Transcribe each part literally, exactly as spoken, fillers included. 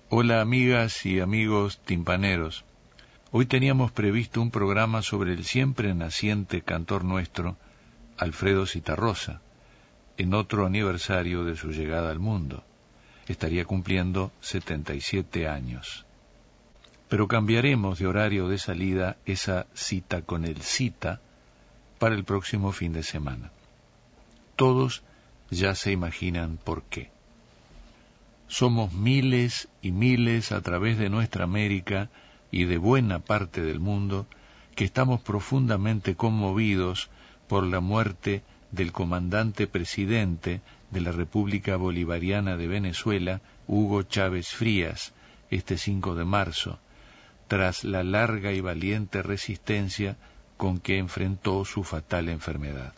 Hola amigas y amigos timpaneros. Hoy teníamos previsto un programa sobre el siempre naciente cantor nuestro, Alfredo Zitarrosa, en otro aniversario de su llegada al mundo. Estaría cumpliendo setenta y siete años. Pero cambiaremos de horario de salida esa cita con el Zita para el próximo fin de semana. Todos ya se imaginan por qué. Somos miles y miles a través de nuestra América y de buena parte del mundo que estamos profundamente conmovidos por la muerte del comandante presidente de la República Bolivariana de Venezuela, Hugo Chávez Frías, este cinco de marzo, tras la larga y valiente resistencia con que enfrentó su fatal enfermedad.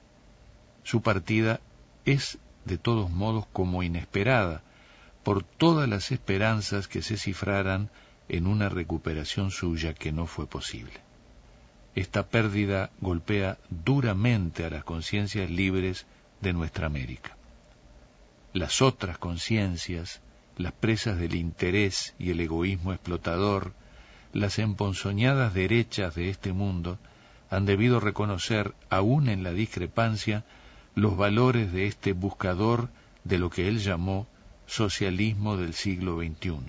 Su partida es, de todos modos, como inesperada, por todas las esperanzas que se cifraran en una recuperación suya que no fue posible. Esta pérdida golpea duramente a las conciencias libres de nuestra América. Las otras conciencias, las presas del interés y el egoísmo explotador, las emponzoñadas derechas de este mundo, han debido reconocer, aún en la discrepancia, los valores de este buscador de lo que él llamó socialismo del siglo veintiuno.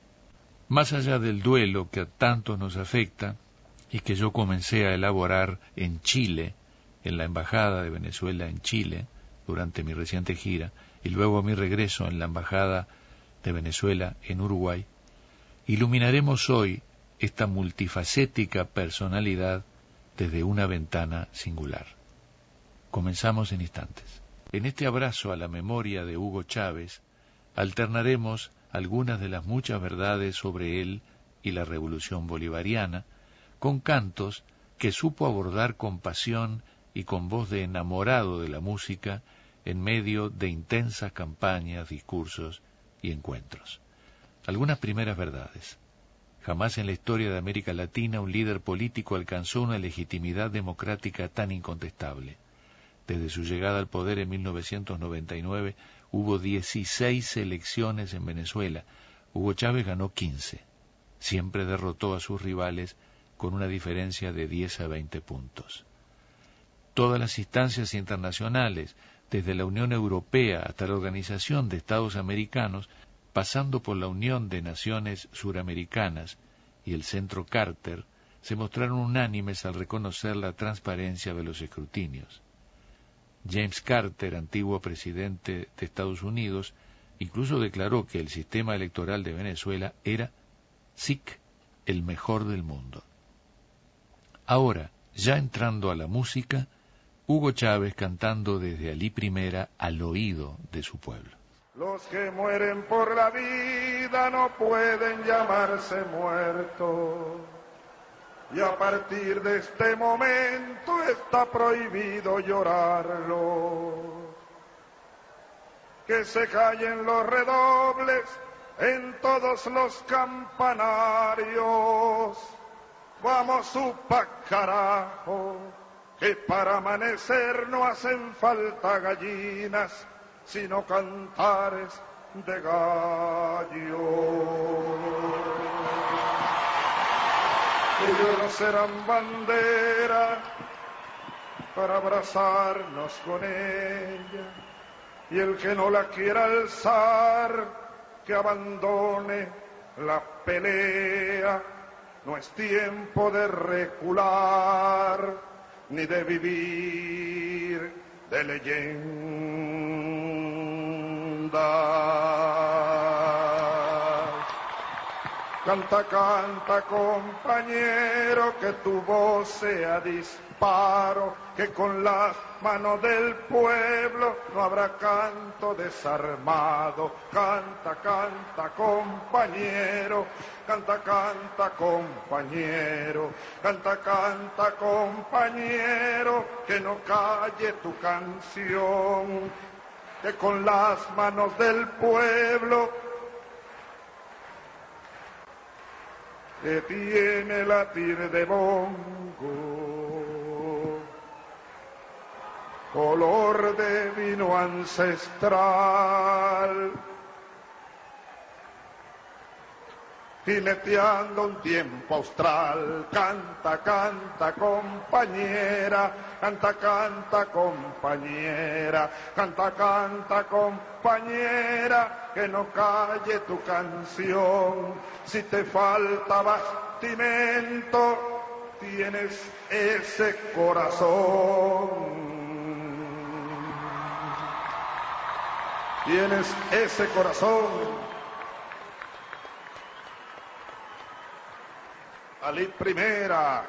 Más allá del duelo que a tantos nos afecta y que yo comencé a elaborar en Chile, en la Embajada de Venezuela en Chile, durante mi reciente gira, y luego a mi regreso en la Embajada de Venezuela en Uruguay, iluminaremos hoy esta multifacética personalidad desde una ventana singular. Comenzamos en instantes. En este abrazo a la memoria de Hugo Chávez, alternaremos algunas de las muchas verdades sobre él y la revolución bolivariana, con cantos que supo abordar con pasión y con voz de enamorado de la música en medio de intensas campañas, discursos y encuentros. Algunas primeras verdades. Jamás en la historia de América Latina un líder político alcanzó una legitimidad democrática tan incontestable. Desde su llegada al poder en mil novecientos noventa y nueve hubo dieciséis elecciones en Venezuela. Hugo Chávez ganó quince. Siempre derrotó a sus rivales con una diferencia de diez a veinte puntos. Todas las instancias internacionales, desde la Unión Europea hasta la Organización de Estados Americanos, pasando por la Unión de Naciones Suramericanas y el Centro Carter, se mostraron unánimes al reconocer la transparencia de los escrutinios. James Carter, antiguo presidente de Estados Unidos, incluso declaró que el sistema electoral de Venezuela era, S I C, el mejor del mundo. Ahora, ya entrando a la música, Hugo Chávez cantando desde Alí Primera al oído de su pueblo. Los que mueren por la vida no pueden llamarse muertos. Y a partir de este momento está prohibido llorarlo. Que se callen los redobles en todos los campanarios. Vamos supa carajo, que para amanecer no hacen falta gallinas, sino cantares de gallo. Ellos no serán bandera para abrazarnos con ella, y el que no la quiera alzar, que abandone la pelea. No es tiempo de recular, ni de vivir de leyenda. Canta, canta, compañero, que tu voz sea disparo, que con las manos del pueblo no habrá canto desarmado. Canta, canta, compañero, canta, canta, compañero, canta, canta, compañero, que no calle tu canción, que con las manos del pueblo que tiene latir de bongo, color de vino ancestral, jineteando un tiempo austral. Canta, canta, compañera, canta, canta, compañera, canta, canta, compañera, que no calle tu canción. Si te falta bastimento, tienes ese corazón. Tienes ese corazón. Alí primera.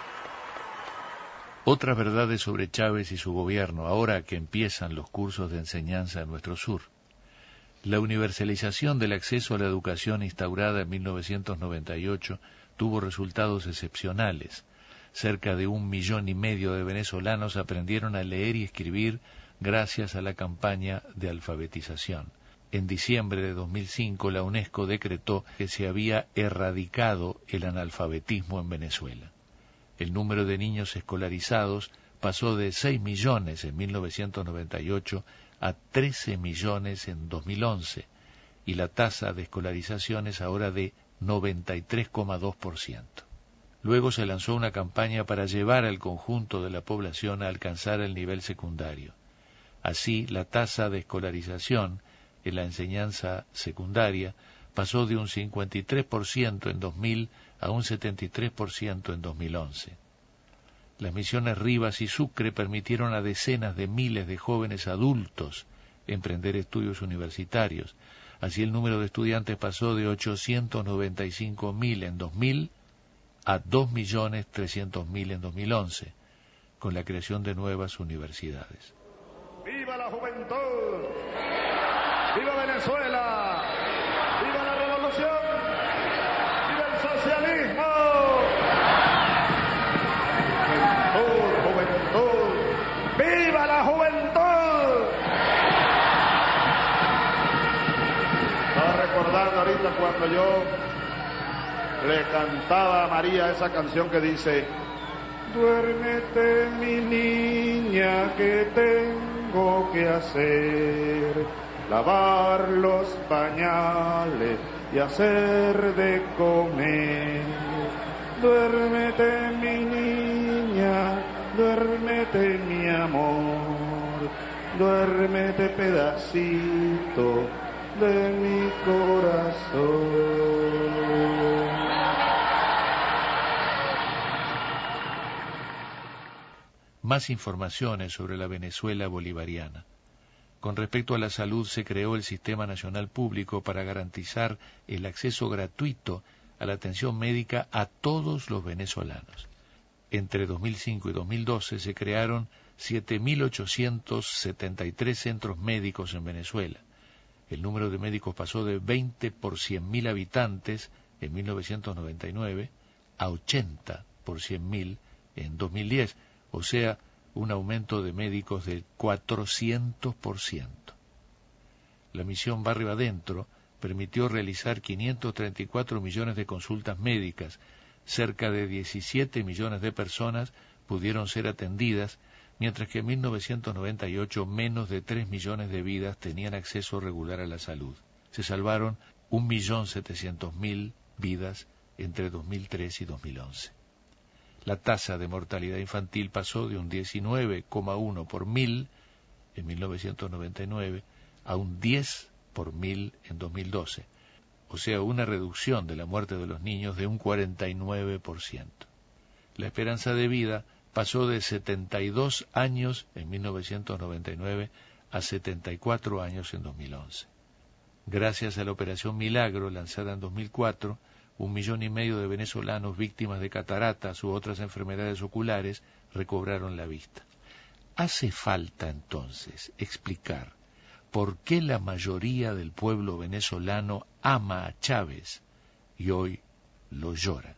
Otras verdades sobre Chávez y su gobierno, ahora que empiezan los cursos de enseñanza en nuestro sur. La universalización del acceso a la educación instaurada en mil novecientos noventa y ocho tuvo resultados excepcionales. Cerca de un millón y medio de venezolanos aprendieron a leer y escribir gracias a la campaña de alfabetización. En diciembre de dos mil cinco, la UNESCO decretó que se había erradicado el analfabetismo en Venezuela. El número de niños escolarizados pasó de seis millones en mil novecientos noventa y ocho a trece millones en dos mil once, y la tasa de escolarización es ahora de noventa y tres coma dos por ciento. Luego se lanzó una campaña para llevar al conjunto de la población a alcanzar el nivel secundario. Así, la tasa de escolarización en la enseñanza secundaria pasó de un cincuenta y tres por ciento en dos mil a un setenta y tres por ciento en dos mil once. Las misiones Rivas y Sucre permitieron a decenas de miles de jóvenes adultos emprender estudios universitarios. Así, el número de estudiantes pasó de ochocientos noventa y cinco mil en dos mil a dos millones trescientos mil en dos mil once, con la creación de nuevas universidades. ¡Viva la juventud! ¡Viva Venezuela! ¡Viva la revolución! ¡Viva el socialismo! ¡Juventud, juventud! ¡Viva la juventud! Estaba recordando ahorita cuando yo le cantaba a María esa canción que dice: duérmete, mi niña, que tengo que hacer, lavar los pañales y hacer de comer. Duérmete, mi niña, duérmete, mi amor, duérmete, pedacito de mi corazón. Más informaciones sobre la Venezuela bolivariana. Con respecto a la salud, se creó el Sistema Nacional Público para garantizar el acceso gratuito a la atención médica a todos los venezolanos. Entre dos mil cinco y dos mil doce se crearon siete mil ochocientos setenta y tres centros médicos en Venezuela. El número de médicos pasó de veinte por cien mil habitantes en mil novecientos noventa y nueve a ochenta por cien mil en dos mil diez, o sea, un aumento de médicos del cuatrocientos por ciento. La misión Barrio Adentro permitió realizar quinientos treinta y cuatro millones de consultas médicas, cerca de diecisiete millones de personas pudieron ser atendidas, mientras que en mil novecientos noventa y ocho menos de tres millones de vidas tenían acceso regular a la salud. Se salvaron un millón setecientos mil vidas entre dos mil tres y dos mil once. La tasa de mortalidad infantil pasó de un diecinueve coma uno por mil en mil novecientos noventa y nueve a un diez por mil en dos mil doce, o sea, una reducción de la muerte de los niños de un cuarenta y nueve por ciento. La esperanza de vida pasó de setenta y dos años en mil novecientos noventa y nueve a setenta y cuatro años en dos mil once. Gracias a la Operación Milagro, lanzada en dos mil cuatro, un millón y medio de venezolanos víctimas de cataratas u otras enfermedades oculares recobraron la vista. Hace falta entonces explicar por qué la mayoría del pueblo venezolano ama a Chávez y hoy lo llora.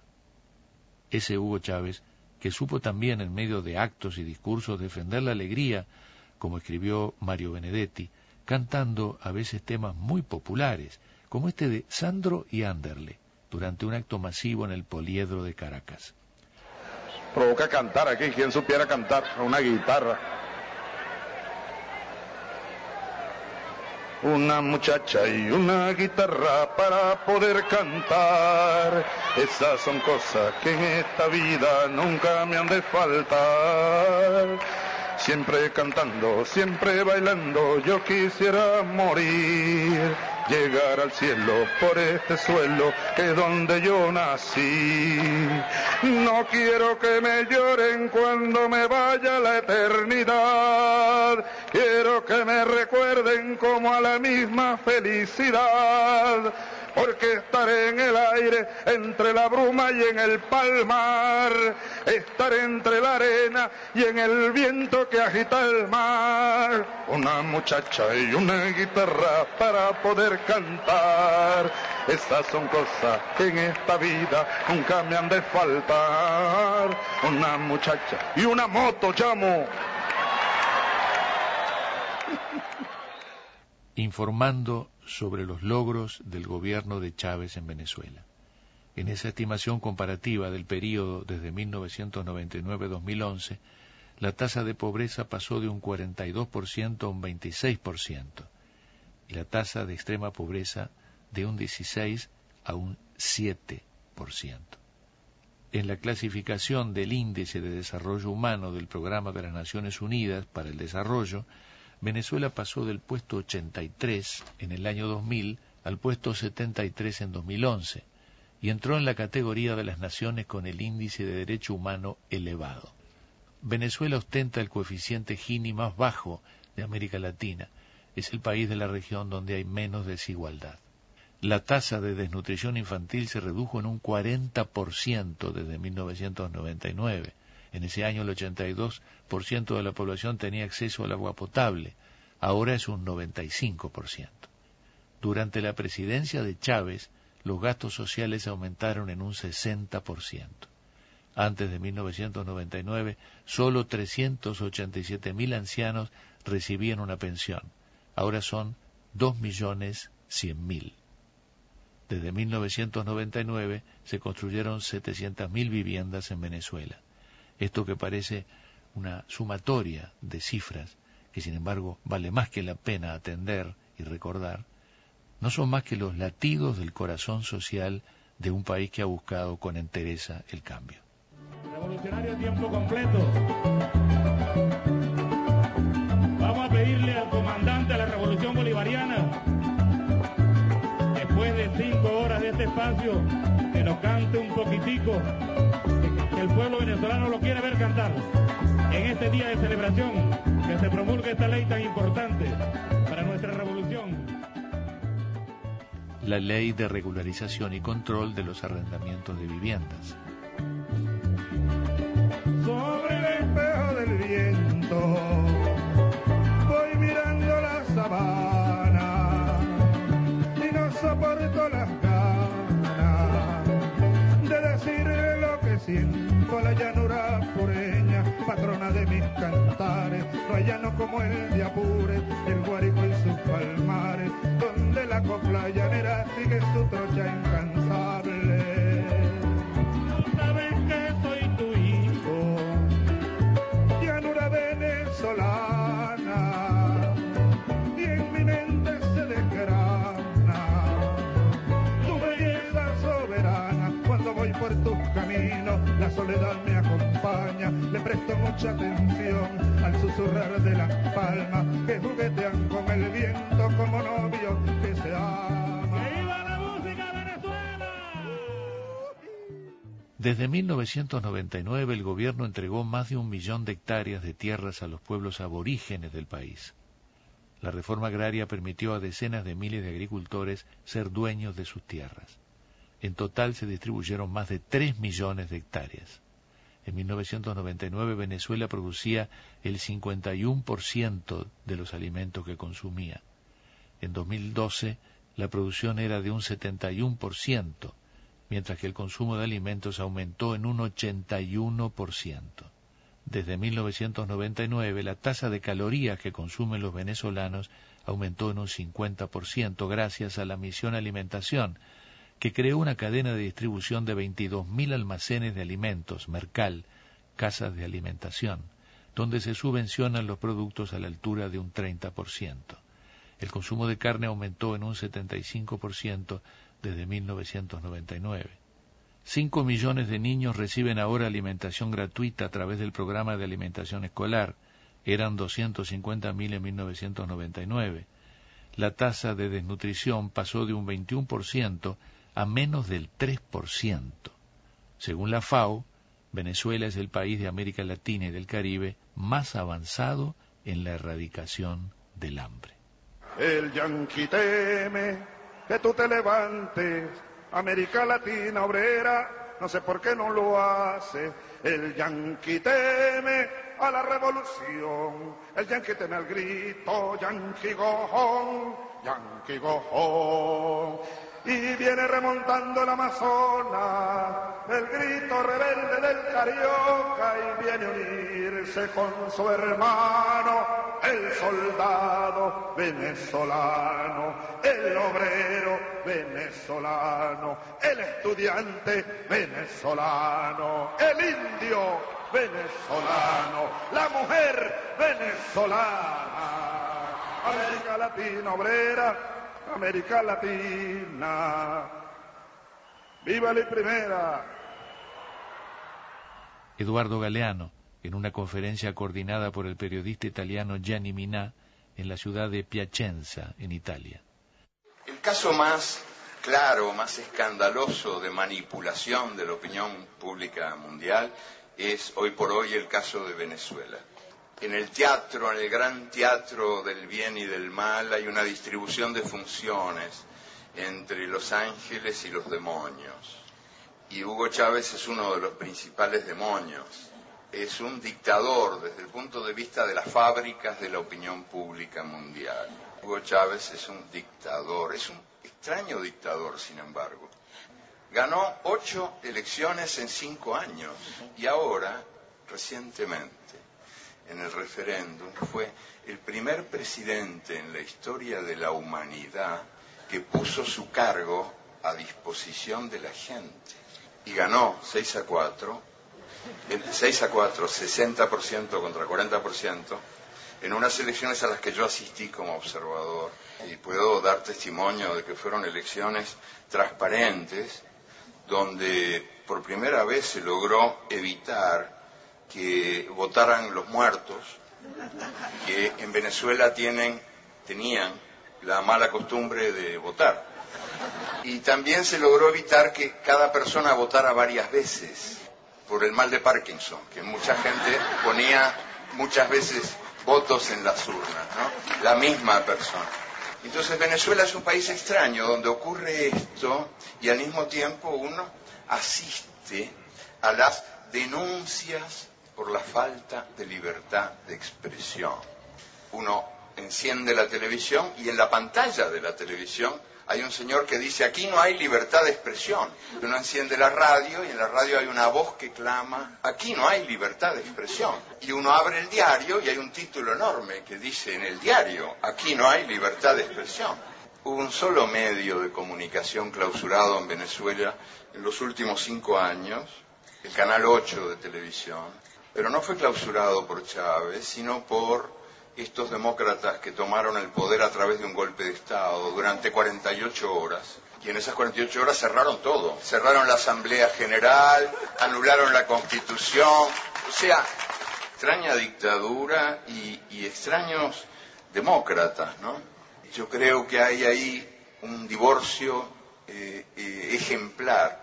Ese Hugo Chávez, que supo también en medio de actos y discursos defender la alegría, como escribió Mario Benedetti, cantando a veces temas muy populares, como este de Sandro y Anderle, durante un acto masivo en el Poliedro de Caracas. Provoca cantar aquí, quien supiera cantar a una guitarra. una muchacha y una guitarra para poder cantar. Esas son cosas que en esta vida nunca me han de faltar. Siempre cantando, siempre bailando, yo quisiera morir, llegar al cielo por este suelo que es donde yo nací. No quiero que me lloren cuando me vaya la eternidad, quiero que me recuerden como a la misma felicidad. Porque estaré en el aire, entre la bruma y en el palmar, estaré entre la arena y en el viento que agita el mar. Una muchacha y una guitarra para poder cantar, esas son cosas que en esta vida nunca me han de faltar. Una muchacha y una moto, chamo. Informando sobre los logros del gobierno de Chávez en Venezuela. En esa estimación comparativa del período desde mil novecientos noventa y nueve a dos mil once, la tasa de pobreza pasó de un cuarenta y dos por ciento a un veintiséis por ciento, y la tasa de extrema pobreza de un dieciséis a un siete por ciento. En la clasificación del Índice de Desarrollo Humano del Programa de las Naciones Unidas para el Desarrollo, Venezuela pasó del puesto ochenta y tres en el año dos mil al puesto setenta y tres en dos mil once y entró en la categoría de las naciones con el índice de derecho humano elevado. Venezuela ostenta el coeficiente Gini más bajo de América Latina. Es el país de la región donde hay menos desigualdad. La tasa de desnutrición infantil se redujo en un cuarenta por ciento desde mil novecientos noventa y nueve. En ese año el ochenta y dos por ciento de la población tenía acceso al agua potable, ahora es un noventa y cinco por ciento. Durante la presidencia de Chávez, los gastos sociales aumentaron en un sesenta por ciento. Antes de mil novecientos noventa y nueve, solo trescientos ochenta y siete mil ancianos recibían una pensión, ahora son dos millones cien mil. Desde mil novecientos noventa y nueve se construyeron setecientas mil viviendas en Venezuela. Esto que parece una sumatoria de cifras, que sin embargo vale más que la pena atender y recordar, no son más que los latidos del corazón social de un país que ha buscado con entereza el cambio. Revolucionario a tiempo completo. Vamos a pedirle al comandante de la Revolución Bolivariana, después de cinco horas de este espacio, que nos cante un poquitico, que el pueblo venezolano lo quiere ver cantar en este día de celebración, que se promulgue esta ley tan importante para nuestra revolución. La ley de regularización y control de los arrendamientos de viviendas. Sobre el espejo del viento voy mirando la sabana y no soporto las ganas de decirle lo que siento a la llanura pureña, patrona de mis cantares. No hay llano como el de Apure, el Guárico y sus palmares, donde la copla llanera sigue su trocha incansable. Sabes que soy tu hijo, llanura venezolana, y en mi mente se desgrana tu belleza soberana. Cuando voy por tus caminos, la soledad me acompaña, le presto mucha atención al susurrar de las palmas que juguetean con el viento como novios que se aman. ¡Viva la música, Venezuela! Desde mil novecientos noventa y nueve el gobierno entregó más de un millón de hectáreas de tierras a los pueblos aborígenes del país. La reforma agraria permitió a decenas de miles de agricultores ser dueños de sus tierras. En total se distribuyeron más de tres millones de hectáreas. En mil novecientos noventa y nueve Venezuela producía el cincuenta y uno por ciento de los alimentos que consumía. En dos mil doce la producción era de un setenta y uno por ciento, mientras que el consumo de alimentos aumentó en un ochenta y uno por ciento. Desde mil novecientos noventa y nueve la tasa de calorías que consumen los venezolanos aumentó en un cincuenta por ciento gracias a la Misión Alimentación, que creó una cadena de distribución de veintidós mil almacenes de alimentos, Mercal, casas de alimentación, donde se subvencionan los productos a la altura de un treinta por ciento. El consumo de carne aumentó en un setenta y cinco por ciento desde mil novecientos noventa y nueve. Cinco millones de niños reciben ahora alimentación gratuita a través del programa de alimentación escolar. Eran doscientos cincuenta mil en mil novecientos noventa y nueve. La tasa de desnutrición pasó de un veintiuno por ciento a menos del tres por ciento. Según la FAO, Venezuela es el país de América Latina y del Caribe más avanzado en la erradicación del hambre. El yanqui teme que tú te levantes, América Latina obrera, no sé por qué no lo hace. El yanqui teme a la revolución, el yanqui teme al grito, yanqui go home, yanqui go home. Y viene remontando el Amazonas, el grito rebelde del Carioca, y viene a unirse con su hermano, el soldado venezolano, el obrero venezolano, el estudiante venezolano, el indio venezolano, la mujer venezolana. América Latina obrera, América Latina, viva la primera. Eduardo Galeano, en una conferencia coordinada por el periodista italiano Gianni Minà en la ciudad de Piacenza, en Italia. El caso más claro, más escandaloso de manipulación de la opinión pública mundial es hoy por hoy el caso de Venezuela. En el teatro, en el gran teatro del bien y del mal, hay una distribución de funciones entre los ángeles y los demonios. Y Hugo Chávez es uno de los principales demonios. Es un dictador desde el punto de vista de las fábricas de la opinión pública mundial. Hugo Chávez es un dictador, es un extraño dictador, sin embargo. Ganó ocho elecciones en cinco años y ahora, recientemente, en el referéndum, fue el primer presidente en la historia de la humanidad que puso su cargo a disposición de la gente. Y ganó seis a cuatro, seis a cuatro, sesenta por ciento contra cuarenta por ciento, en unas elecciones a las que yo asistí como observador. Y puedo dar testimonio de que fueron elecciones transparentes, donde por primera vez se logró evitar que votaran los muertos, que en Venezuela tienen, tenían la mala costumbre de votar. Y también se logró evitar que cada persona votara varias veces por el mal de Parkinson, que mucha gente ponía muchas veces votos en las urnas, ¿no? La misma persona. Entonces Venezuela es un país extraño donde ocurre esto y al mismo tiempo uno asiste a las denuncias por la falta de libertad de expresión. Uno enciende la televisión y en la pantalla de la televisión hay un señor que dice: aquí no hay libertad de expresión. Uno enciende la radio y en la radio hay una voz que clama: aquí no hay libertad de expresión. Y uno abre el diario y hay un título enorme que dice en el diario: aquí no hay libertad de expresión. Hubo un solo medio de comunicación clausurado en Venezuela en los últimos cinco años, el Canal ocho de televisión, pero no fue clausurado por Chávez, sino por estos demócratas que tomaron el poder a través de un golpe de Estado durante cuarenta y ocho horas. Y en esas cuarenta y ocho horas cerraron todo. Cerraron la Asamblea General, anularon la Constitución. O sea, extraña dictadura y, y extraños demócratas, ¿no? Yo creo que hay ahí un divorcio eh, eh, ejemplar.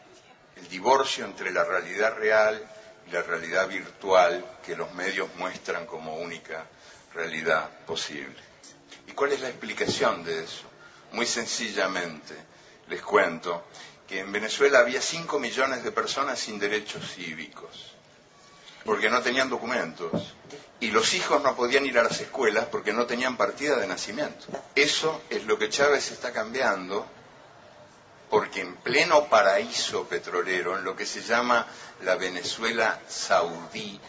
El divorcio entre la realidad real y la realidad virtual que los medios muestran como única realidad posible. ¿Y cuál es la explicación de eso? Muy sencillamente, les cuento que en Venezuela había cinco millones de personas sin derechos cívicos, porque no tenían documentos, y los hijos no podían ir a las escuelas porque no tenían partida de nacimiento. Eso es lo que Chávez está cambiando, porque en pleno paraíso petrolero, en lo que se llama la Venezuela saudí,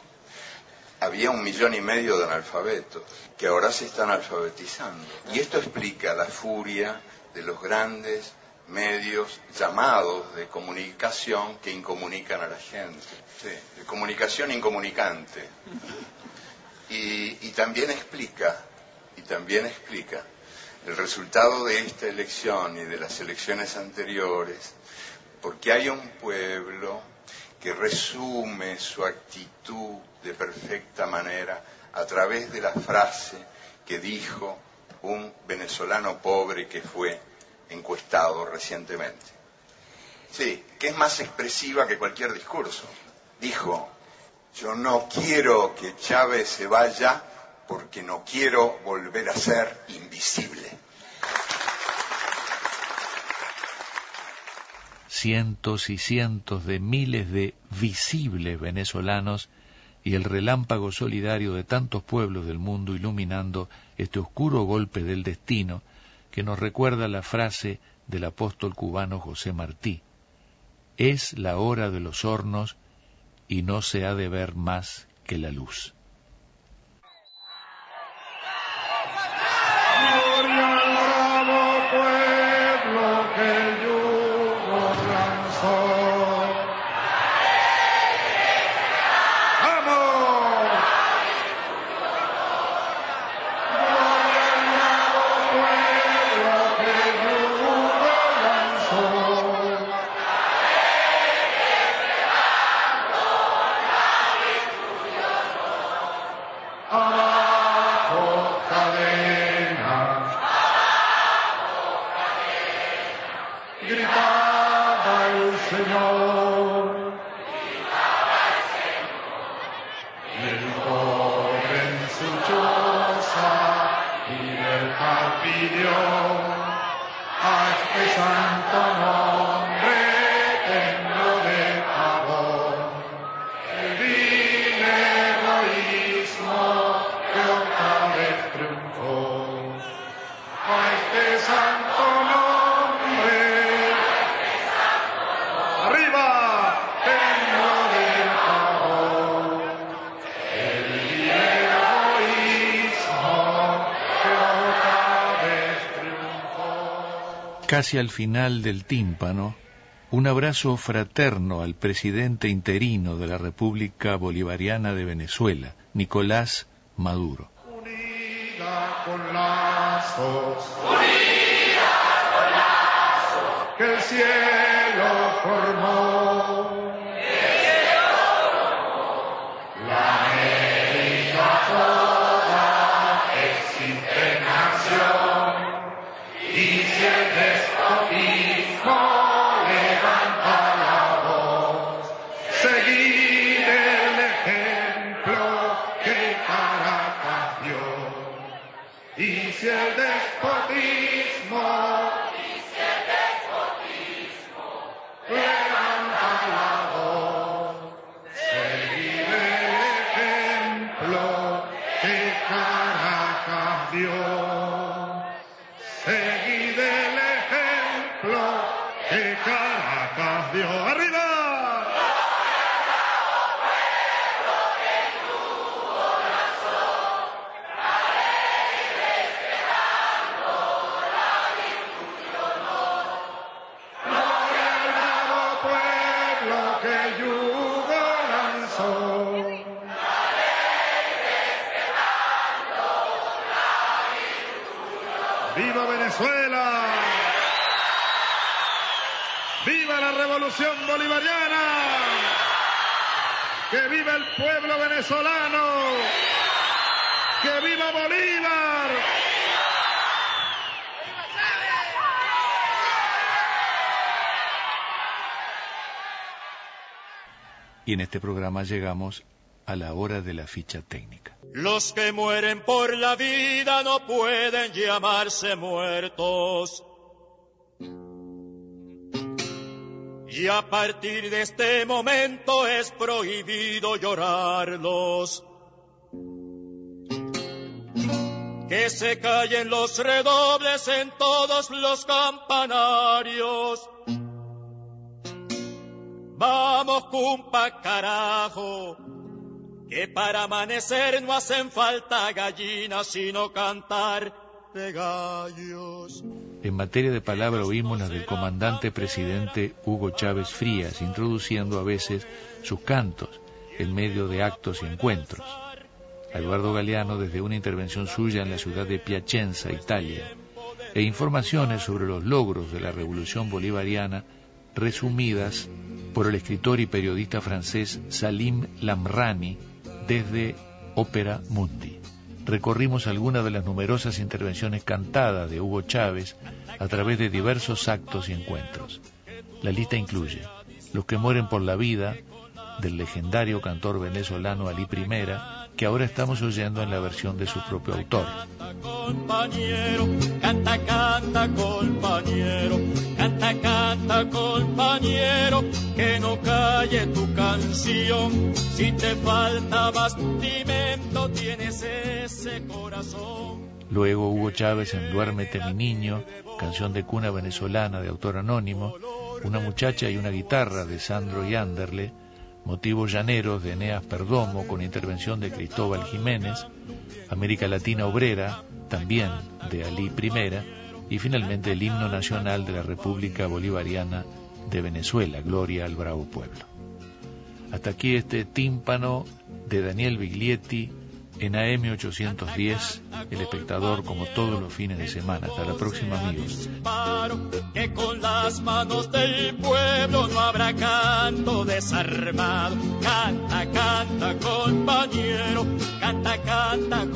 había un millón y medio de analfabetos, que ahora se están alfabetizando. Y esto explica la furia de los grandes medios llamados de comunicación que incomunican a la gente. Sí, de comunicación incomunicante. Y, y también explica, y también explica el resultado de esta elección y de las elecciones anteriores, porque hay un pueblo que resume su actitud de perfecta manera a través de la frase que dijo un venezolano pobre que fue encuestado recientemente. Sí, que es más expresiva que cualquier discurso. Dijo: yo no quiero que Chávez se vaya porque no quiero volver a ser invisible. Cientos y cientos de miles de visibles venezolanos y el relámpago solidario de tantos pueblos del mundo iluminando este oscuro golpe del destino que nos recuerda la frase del apóstol cubano José Martí: es la hora de los hornos y no se ha de ver más que la luz. Gloria al bravo pueblo que el yugo lanzó. ¡Vamos! Gloria al bravo pueblo que el yugo lanzó. Abajo cadena, gritaba el Señor, y el pobre en su choza libertad pidió a este santo nombre, tembló de pavor. El vil heroísmo que otra vez triunfó, a este santo nombre, arriba, tembló de pavor. El vil heroísmo que otra vez triunfó. Casi al final del tímpano, un abrazo fraterno al presidente interino de la República Bolivariana de Venezuela, Nicolás Maduro. Unida con lazos, unida con lazos, que el cielo formó, que el cielo formó, la América toda existe nación, y si el despotismo levanta la voz, seguid el ejemplo que Caracas dio. Y si el despotismo, y si el despotismo levanta la voz, seguid el ejemplo que Caracas dio. Seguid el ejemplo que Caracas dio. ¡Arriba! ¡Viva Venezuela! ¡Viva la revolución bolivariana! ¡Que viva el pueblo venezolano! ¡Que viva Bolívar! Y en este programa llegamos a la hora de la ficha técnica. Los que mueren por la vida no pueden llamarse muertos. Y a partir de este momento es prohibido llorarlos. Que se callen los redobles en todos los campanarios. Vamos, cumpa, carajo, que para amanecer no hacen falta gallinas, sino cantar de gallos. En materia de palabra oímos las del comandante presidente Hugo Chávez Frías, introduciendo a veces sus cantos en medio de actos y encuentros. A Eduardo Galeano, desde una intervención suya en la ciudad de Piacenza, Italia, e informaciones sobre los logros de la Revolución Bolivariana resumidas por el escritor y periodista francés Salim Lamrani desde Ópera Mundi. Recorrimos algunas de las numerosas intervenciones cantadas de Hugo Chávez a través de diversos actos y encuentros. La lista incluye Los que mueren por la vida, del legendario cantor venezolano Alí Primera, que ahora estamos oyendo en la versión de su propio autor. Compañero, canta, canta, compañero, canta, canta, compañero, que no calle tu canción. Si te falta bastimento, tienes ese corazón. Luego Hugo Chávez en Duérmete mi niño, canción de cuna venezolana de autor anónimo, Una muchacha y una guitarra de Sandro y Anderle, Motivos llaneros de Eneas Perdomo con intervención de Cristóbal Jiménez, América Latina Obrera, también de Alí Primera, y finalmente el himno nacional de la República Bolivariana de Venezuela, Gloria al Bravo Pueblo. Hasta aquí este tímpano de Daniel Biglietti en A M ochocientos diez, El Espectador, como todos los fines de semana. Hasta la próxima, amigos. Que con las manos del pueblo no habrá canto desarmado. Canta, canta, compañero, canta, canta,